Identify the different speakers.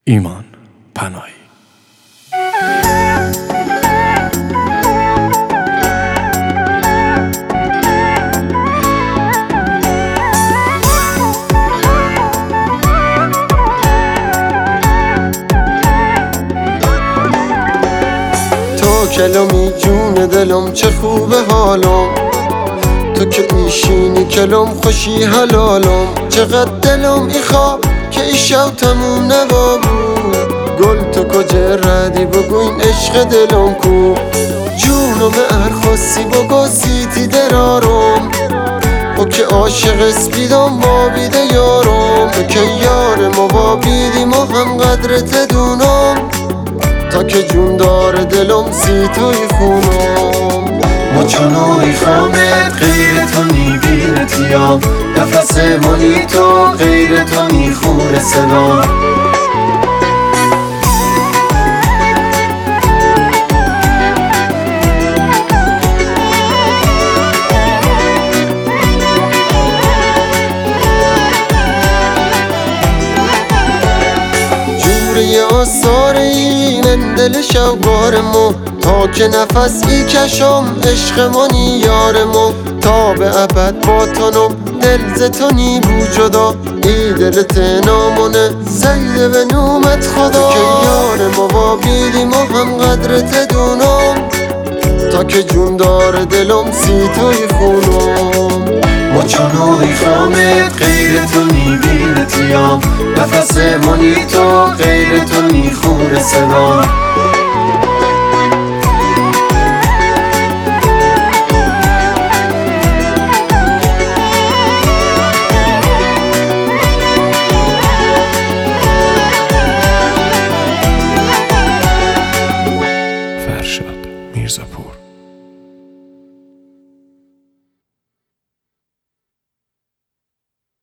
Speaker 1: ایمان پناهی.
Speaker 2: تو کلمی جون دلم، چه خوبه حالم، تو که میشینی کلم خوشی حلالم. چقدر دلم ایخوا که ایشو تموم نبابو، گل تو کجا ردی بگو این عشق دلم کو. جونم ارخواسی بگو سیتی درارم، او که عاشق اسپیدم بابیده یارم. تو که یار ما بابیدیم و هم قدرت دونم، تا که جون داره دلم سی توی خونم.
Speaker 3: ما چونوی خامت غیر تو نیبینتیم، نفس منی تو غیر تو نیخور سلام.
Speaker 2: جوری آثار این دل شوگارمو، تا که نفس ای کشم عشق منی یارمو. تا به ابد با تنم دل زتونی بو جدا، ای دلت نامونه سیده به نومت خدا. که یار ما با بیدیم و هم قدرت دونم، تا که جون داره دلم سی توی خونم.
Speaker 3: ما چونوی خامت غیر تو نیبینتیم، نفس منی تو غیر تو نیخور سلام.
Speaker 1: فرشاد میرزاپور.